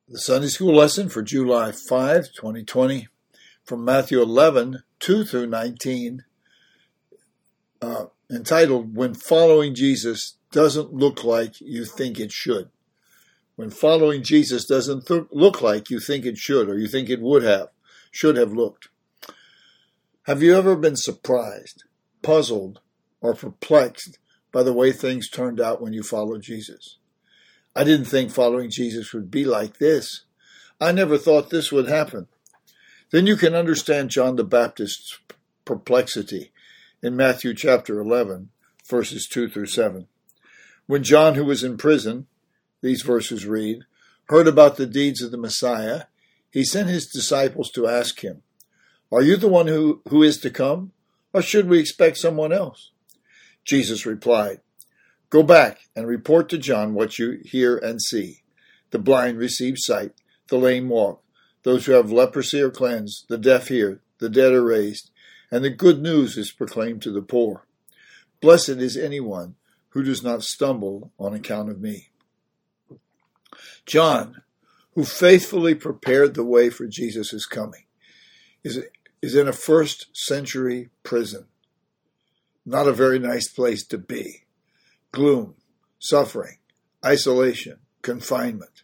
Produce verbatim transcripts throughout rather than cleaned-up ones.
The Sunday School lesson for July fifth, twenty twenty, from Matthew eleven, two through nineteen, uh, entitled, When Following Jesus Doesn't Look Like You Think It Should. When following Jesus doesn't th- look like you think it should, or you think it would have, should have looked. Have you ever been surprised, puzzled, or perplexed by the way things turned out when you followed Jesus? I didn't think following Jesus would be like this. I never thought this would happen. Then you can understand John the Baptist's perplexity in Matthew chapter eleven, verses two through seven. When John, who was in prison, these verses read, heard about the deeds of the Messiah, he sent his disciples to ask him, Are you the one who, who is to come, or should we expect someone else? Jesus replied, Go back and report to John what you hear and see. The blind receive sight, the lame walk, those who have leprosy are cleansed, the deaf hear, the dead are raised, and the good news is proclaimed to the poor. Blessed is anyone who does not stumble on account of me. John, who faithfully prepared the way for Jesus' coming, is, is in a first century prison. Not a very nice place to be. Gloom, suffering, isolation, confinement.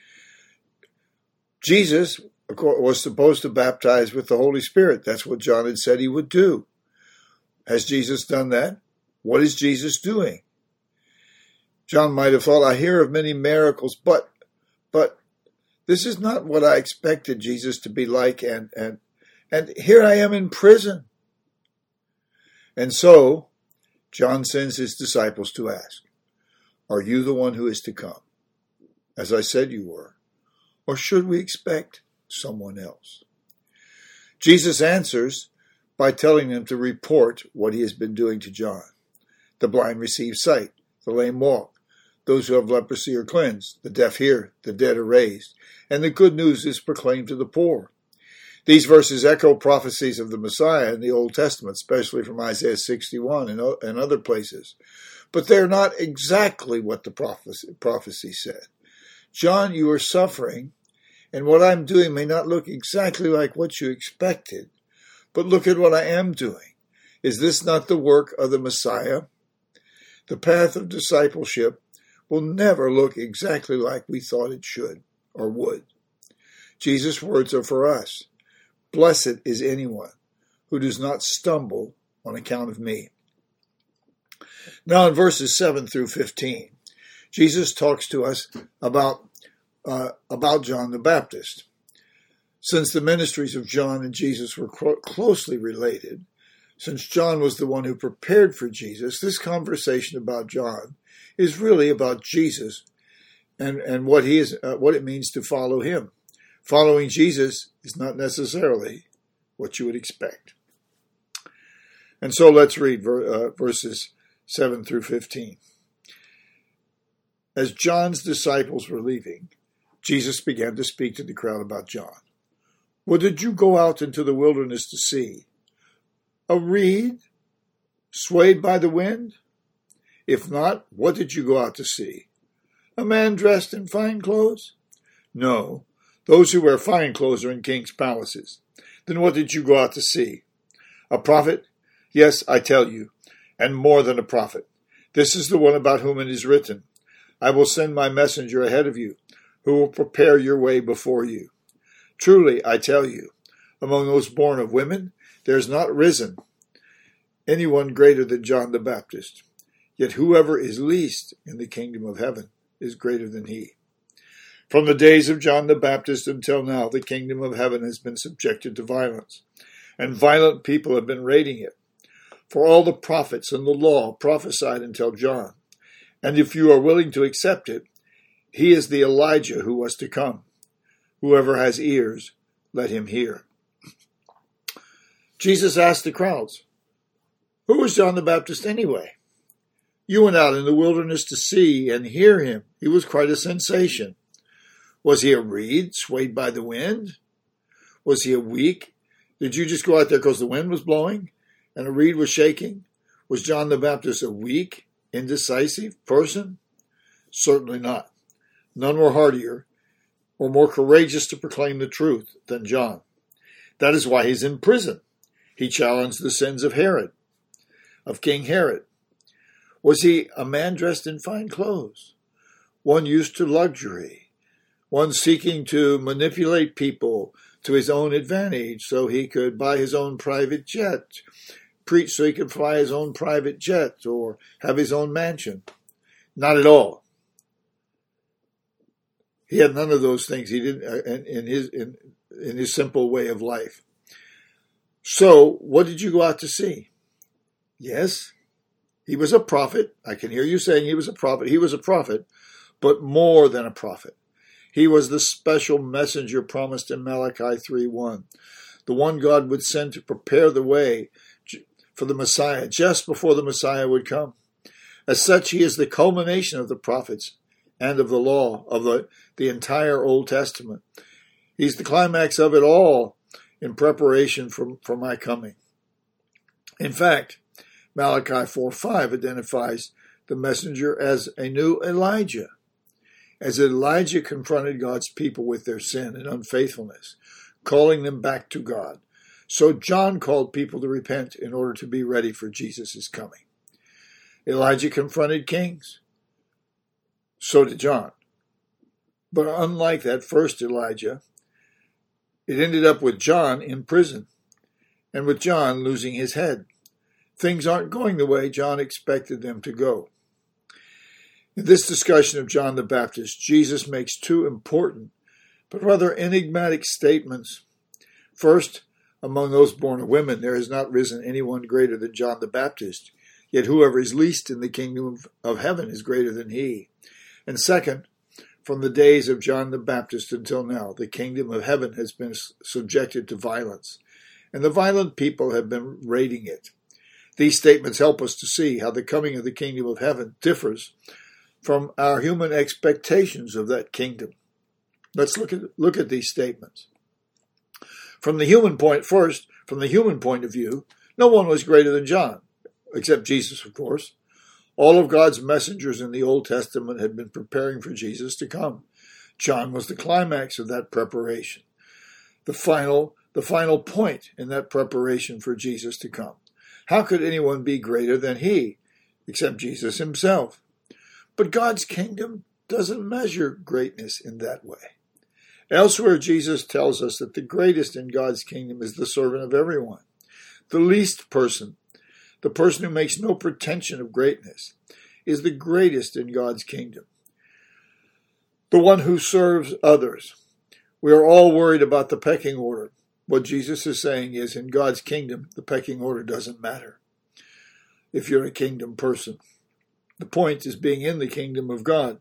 Jesus was supposed to baptize with the Holy Spirit. That's what John had said he would do. Has Jesus done that? What is Jesus doing? John might have thought, I hear of many miracles, but but this is not what I expected Jesus to be like, and and and here I am in prison. And so John sends his disciples to ask, Are you the one who is to come, as I said you were, or should we expect someone else? Jesus answers by telling them to report what he has been doing to John. The blind receive sight, the lame walk, those who have leprosy are cleansed, the deaf hear, the dead are raised, and the good news is proclaimed to the poor. These verses echo prophecies of the Messiah in the Old Testament, especially from Isaiah sixty-one and, and other places. But they're not exactly what the prophecy, prophecy said. John, you are suffering, and what I'm doing may not look exactly like what you expected, but look at what I am doing. Is this not the work of the Messiah? The path of discipleship will never look exactly like we thought it should or would. Jesus' words are for us. Blessed is anyone who does not stumble on account of me. Now in verses seven through fifteen, Jesus talks to us about, uh, about John the Baptist. Since the ministries of John and Jesus were cro- closely related, since John was the one who prepared for Jesus, this conversation about John is really about Jesus and, and what he is, uh, what it means to follow him. Following Jesus is not necessarily what you would expect. And so let's read ver, uh, verses seven through fifteen. As John's disciples were leaving, Jesus began to speak to the crowd about John. What did you go out into the wilderness to see? A reed swayed by the wind? If not, what did you go out to see? A man dressed in fine clothes? No. Those who wear fine clothes are in king's palaces. Then what did you go out to see? A prophet? Yes, I tell you, and more than a prophet. This is the one about whom it is written, I will send my messenger ahead of you, who will prepare your way before you. Truly, I tell you, among those born of women, there is not risen anyone greater than John the Baptist. Yet whoever is least in the kingdom of heaven is greater than he. From the days of John the Baptist until now, the kingdom of heaven has been subjected to violence, and violent people have been raiding it. For all the prophets and the law prophesied until John. And if you are willing to accept it, he is the Elijah who was to come. Whoever has ears, let him hear. Jesus asked the crowds, Who was John the Baptist anyway? You went out in the wilderness to see and hear him. He was quite a sensation. Was he a reed swayed by the wind? Was he a weak? Did you just go out there because the wind was blowing and a reed was shaking? Was John the Baptist a weak, indecisive person? Certainly not. None were hardier or more courageous to proclaim the truth than John. That is why he's in prison. He challenged the sins of Herod, of King Herod. Was he a man dressed in fine clothes? One used to luxury? One seeking to manipulate people to his own advantage so he could buy his own private jet, preach so he could fly his own private jet or have his own mansion? Not at all. He had none of those things. He didn't in, in his in, in his simple way of life. So, what did you go out to see? Yes, he was a prophet. I can hear you saying he was a prophet. He was a prophet, but more than a prophet. He was the special messenger promised in Malachi three one, the one God would send to prepare the way for the Messiah just before the Messiah would come. As such, he is the culmination of the prophets and of the law, of the, the entire Old Testament. He's the climax of it all in preparation for, for my coming. In fact, Malachi four five identifies the messenger as a new Elijah. As Elijah confronted God's people with their sin and unfaithfulness, calling them back to God, so John called people to repent in order to be ready for Jesus' coming. Elijah confronted kings. So did John. But unlike that first Elijah, it ended up with John in prison and with John losing his head. Things aren't going the way John expected them to go. In this discussion of John the Baptist, Jesus makes two important but rather enigmatic statements. First, among those born of women, there has not risen anyone greater than John the Baptist, yet whoever is least in the kingdom of heaven is greater than he. And second, from the days of John the Baptist until now, the kingdom of heaven has been subjected to violence, and the violent people have been raiding it. These statements help us to see how the coming of the kingdom of heaven differs from our human expectations of that kingdom. Let's look at look at these statements. From the human point first, from the human point of view, no one was greater than John, except Jesus, of course. All of God's messengers in the Old Testament had been preparing for Jesus to come. John was the climax of that preparation, the final, the final point in that preparation for Jesus to come. How could anyone be greater than he, except Jesus himself? But God's kingdom doesn't measure greatness in that way. Elsewhere, Jesus tells us that the greatest in God's kingdom is the servant of everyone, the least person, the person who makes no pretension of greatness, is the greatest in God's kingdom, the one who serves others. We are all worried about the pecking order. What Jesus is saying is, in God's kingdom, the pecking order doesn't matter if you're a kingdom person. The point is being in the kingdom of God.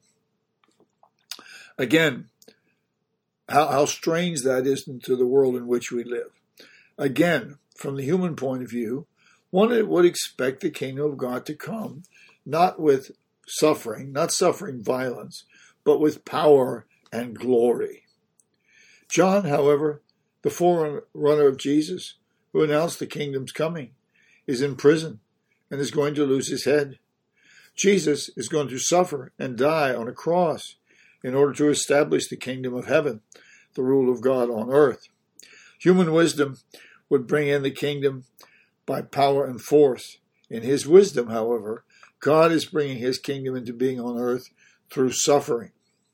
Again, how, how strange that is into the world in which we live. Again, from the human point of view, one would expect the kingdom of God to come, not with suffering, not suffering violence, but with power and glory. John, however, the forerunner of Jesus, who announced the kingdom's coming, is in prison and is going to lose his head. Jesus is going to suffer and die on a cross in order to establish the kingdom of heaven, the rule of God on earth. Human wisdom would bring in the kingdom by power and force. In his wisdom, however, God is bringing his kingdom into being on earth through suffering.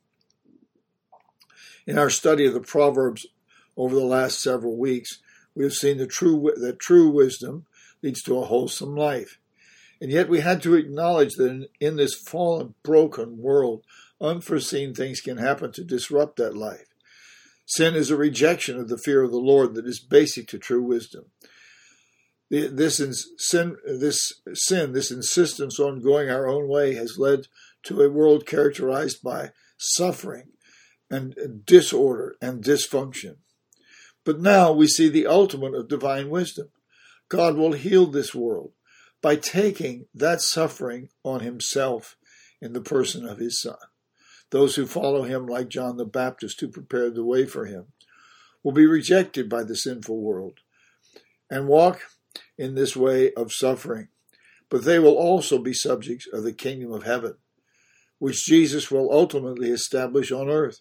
In our study of the Proverbs over the last several weeks, we have seen the true, that true wisdom leads to a wholesome life. And yet we had to acknowledge that in, in this fallen, broken world, unforeseen things can happen to disrupt that life. Sin is a rejection of the fear of the Lord that is basic to true wisdom. This sin, this sin, this insistence on going our own way has led to a world characterized by suffering and disorder and dysfunction. But now we see the ultimate of divine wisdom. God will heal this world by taking that suffering on himself in the person of his Son. Those who follow him, like John the Baptist, who prepared the way for him, will be rejected by the sinful world and walk in this way of suffering. But they will also be subjects of the kingdom of heaven, which Jesus will ultimately establish on earth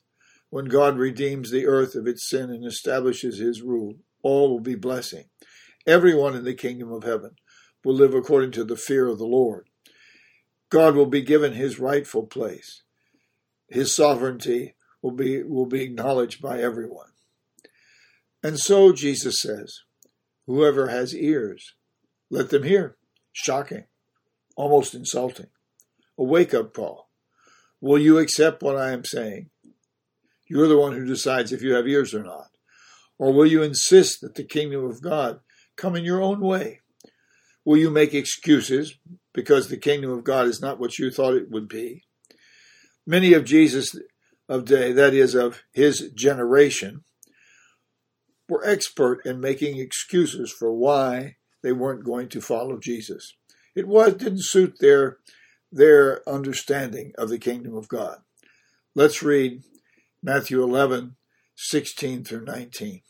When God redeems the earth of its sin and establishes his rule, all will be blessing. Everyone in the kingdom of heaven will live according to the fear of the Lord. God will be given his rightful place. His sovereignty will be, will be acknowledged by everyone. And so Jesus says, whoever has ears, let them hear. Shocking, almost insulting. A wake-up call. Will you accept what I am saying? You're the one who decides if you have ears or not. Or will you insist that the kingdom of God come in your own way? Will you make excuses because the kingdom of God is not what you thought it would be? Many of Jesus' of day, that is, of his generation, were expert in making excuses for why they weren't going to follow Jesus. It was didn't suit their, their understanding of the kingdom of God. Let's read Matthew eleven, sixteen through nineteen.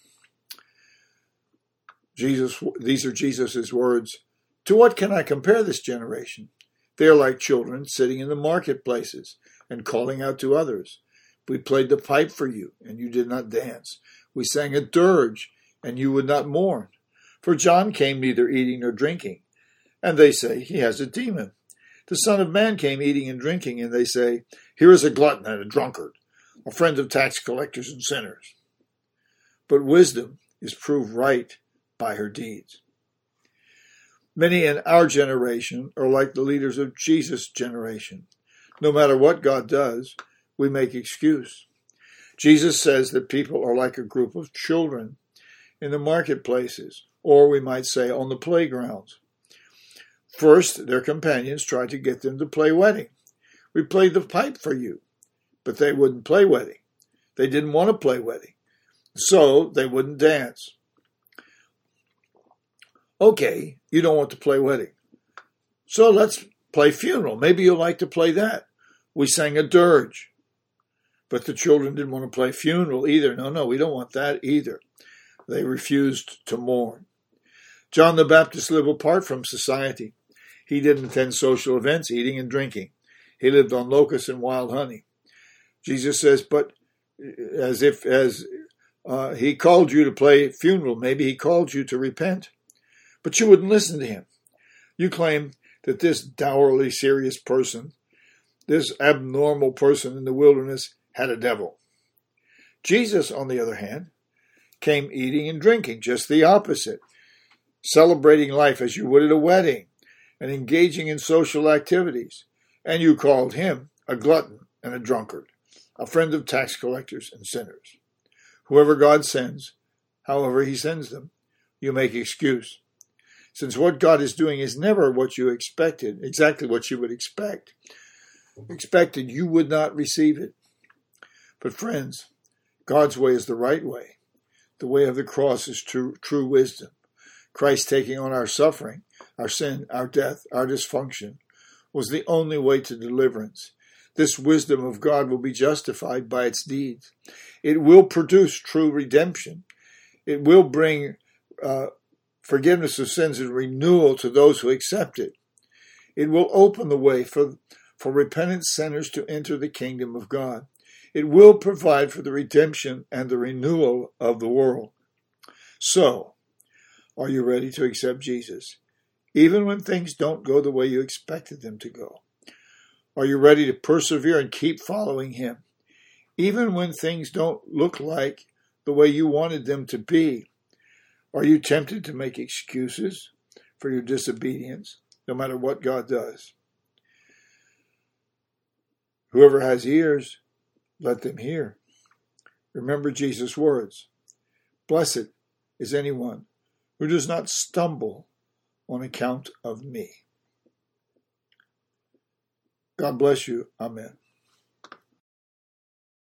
Jesus, these are Jesus' words. To what can I compare this generation? They are like children sitting in the marketplaces and calling out to others. We played the pipe for you, and you did not dance. We sang a dirge, and you would not mourn. For John came neither eating nor drinking, and they say, he has a demon. The Son of Man came eating and drinking, and they say, here is a glutton and a drunkard, a friend of tax collectors and sinners. But wisdom is proved right by her deeds. Many in our generation are like the leaders of Jesus' generation. No matter what God does, we make excuse. Jesus says that people are like a group of children in the marketplaces, or we might say on the playgrounds. First, their companions tried to get them to play wedding. We played the pipe for you, but they wouldn't play wedding. They didn't want to play wedding, so they wouldn't dance. Okay, you don't want to play wedding, so let's play funeral. Maybe you'll like to play that. We sang a dirge. But the children didn't want to play funeral either. No, no, we don't want that either. They refused to mourn. John the Baptist lived apart from society. He didn't attend social events, eating and drinking. He lived on locusts and wild honey. Jesus says, but as if as uh, he called you to play funeral, maybe he called you to repent. But you wouldn't listen to him. You claim that this dourly serious person, this abnormal person in the wilderness, had a devil. Jesus, on the other hand, came eating and drinking, just the opposite, celebrating life as you would at a wedding and engaging in social activities. And you called him a glutton and a drunkard, a friend of tax collectors and sinners. Whoever God sends, however he sends them, you make excuse. Since what God is doing is never what you expected, exactly what you would expect, expected, you would not receive it. But friends, God's way is the right way. The way of the cross is true, true wisdom. Christ taking on our suffering, our sin, our death, our dysfunction, was the only way to deliverance. This wisdom of God will be justified by its deeds. It will produce true redemption. It will bring uh, forgiveness of sins and renewal to those who accept it. It will open the way for, for repentant sinners to enter the kingdom of God. It will provide for the redemption and the renewal of the world. So, are you ready to accept Jesus, even when things don't go the way you expected them to go? Are you ready to persevere and keep following him, even when things don't look like the way you wanted them to be? Are you tempted to make excuses for your disobedience, no matter what God does? Whoever has ears, let them hear. Remember Jesus' words. Blessed is anyone who does not stumble on account of me. God bless you. Amen.